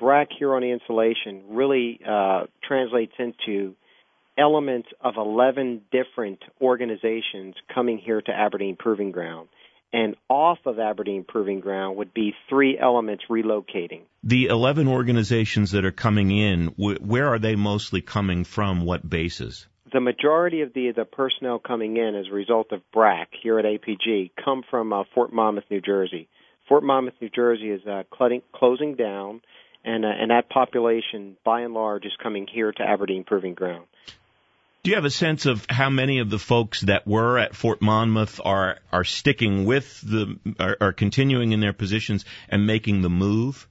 BRAC here on the installation really translates into elements of 11 different organizations coming here to Aberdeen Proving Ground. And off of Aberdeen Proving Ground would be 3 elements relocating. The 11 organizations that are coming in, where are they mostly coming from? What bases? The majority of the personnel coming in as a result of BRAC here at APG come from Fort Monmouth, New Jersey. Fort Monmouth, New Jersey is closing down, and that population, by and large, is coming here to Aberdeen Proving Ground. Do you have a sense of how many of the folks that were at Fort Monmouth are sticking with are continuing in their positions and making the move?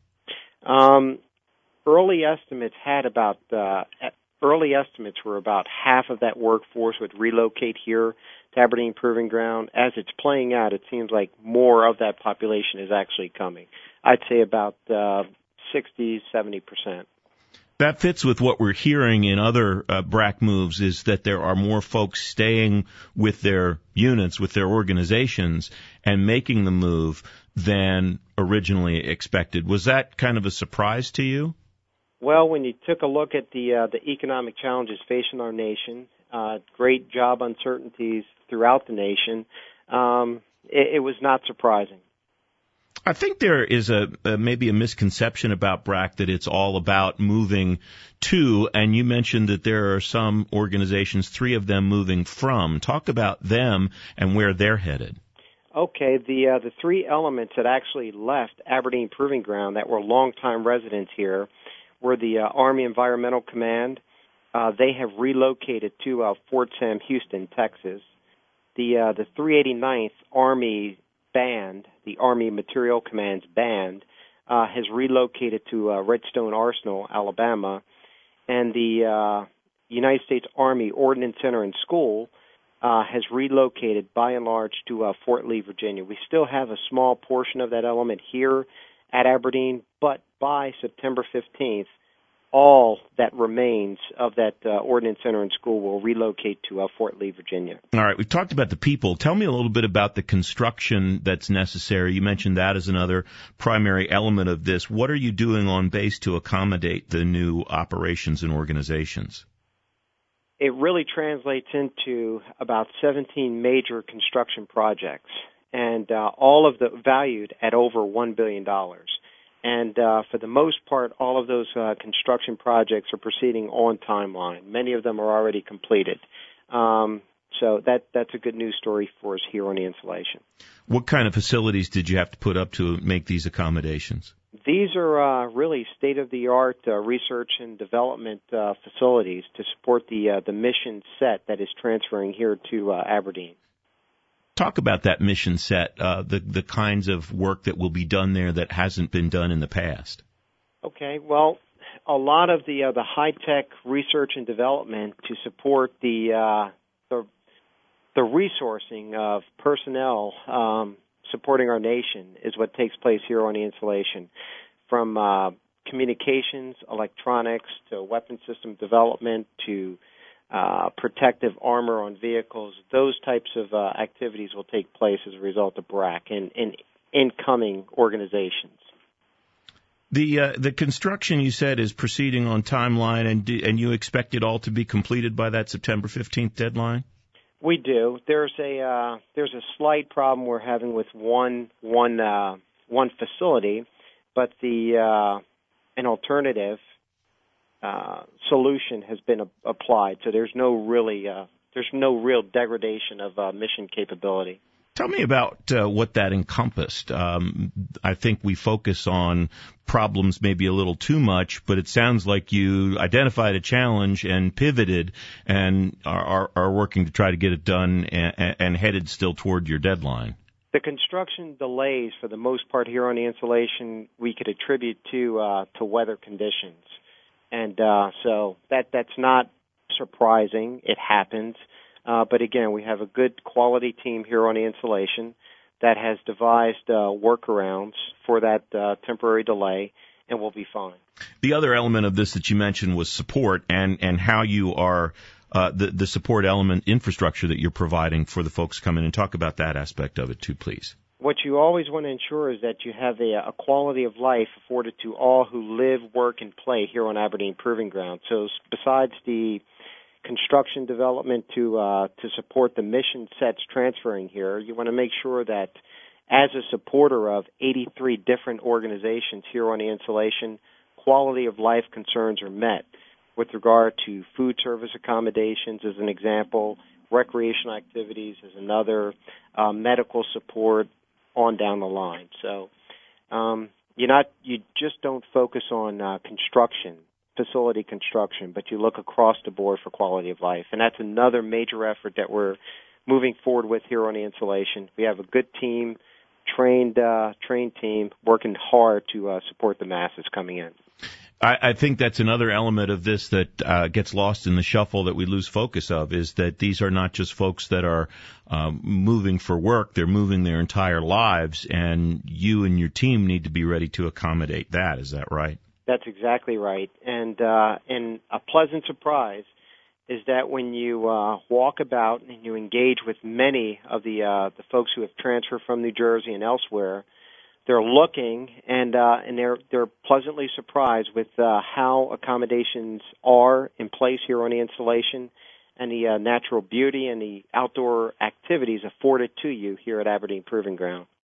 Early estimates were about half of that workforce would relocate here to Aberdeen Proving Ground. As it's playing out, it seems like more of that population is actually coming. I'd say about 60, 70%. That fits with what we're hearing in other BRAC moves, is that there are more folks staying with their units, with their organizations, and making the move than originally expected. Was that kind of a surprise to you? Well, when you took a look at the economic challenges facing our nation, great job uncertainties throughout the nation, it was not surprising. I think there is maybe a misconception about BRAC that it's all about moving to, and you mentioned that there are some organizations, 3 of them moving from. Talk about them and where they're headed. Okay, the 3 elements that actually left Aberdeen Proving Ground that were longtime residents here were the Army Environmental Command. They have relocated to Fort Sam Houston, Texas. The 389th Army Band, the Army Material Command's band, has relocated to Redstone Arsenal, Alabama, and the United States Army Ordnance Center and School has relocated by and large to Fort Lee, Virginia. We still have a small portion of that element here at Aberdeen, but by September 15th, all that remains of that Ordnance Center and School will relocate to Fort Lee, Virginia. All right, we've talked about the people. Tell me a little bit about the construction that's necessary. You mentioned that as another primary element of this. What are you doing on base to accommodate the new operations and organizations? It really translates into about 17 major construction projects, and all of them valued at over $1 billion. And for the most part, all of those construction projects are proceeding on timeline. Many of them are already completed. So that's a good news story for us here on the installation. What kind of facilities did you have to put up to make these accommodations? These are really state-of-the-art research and development facilities to support the mission set that is transferring here to Aberdeen. Talk about that mission set, the kinds of work that will be done there that hasn't been done in the past. Okay, well, a lot of the high-tech research and development to support the resourcing of personnel supporting our nation is what takes place here on the installation, from communications, electronics, to weapon system development, to protective armor on vehicles. Those types of activities will take place as a result of BRAC in incoming organizations. The construction, you said, is proceeding on timeline, and you expect it all to be completed by that September 15th deadline? We do. There's a slight problem we're having with one facility, but an alternative solution has been applied. So there's no real degradation of mission capability. Tell me about what that encompassed. I think we focus on problems maybe a little too much, but it sounds like you identified a challenge and pivoted and are working to try to get it done and headed still toward your deadline. The construction delays, for the most part here on the installation, we could attribute to weather conditions. And so that's not surprising. It happens. But again, we have a good quality team here on the installation that has devised workarounds for that temporary delay, and we'll be fine. The other element of this that you mentioned was support and how you are the support element infrastructure that you're providing for the folks coming in. Talk about that aspect of it too, please. What you always want to ensure is that you have a quality of life afforded to all who live, work, work and play here on Aberdeen Proving Ground. So besides the construction development to support the mission sets transferring here, you want to make sure that as a supporter of 83 different organizations here on the installation, quality of life concerns are met with regard to food service accommodations as an example, recreational activities as another, medical support on down the line. So you just don't focus on construction, facility construction, but you look across the board for quality of life. And that's another major effort that we're moving forward with here on the installation. We have a good team, trained team, working hard to support the masses coming in. I think that's another element of this that gets lost in the shuffle that we lose focus of, is that these are not just folks that are moving for work, they're moving their entire lives, and you and your team need to be ready to accommodate that. Is that right? That's exactly right. And a pleasant surprise is that when you walk about and you engage with many of the folks who have transferred from New Jersey and elsewhere, they're looking and they're pleasantly surprised with how accommodations are in place here on the installation and the natural beauty and the outdoor activities afforded to you here at Aberdeen Proving Ground.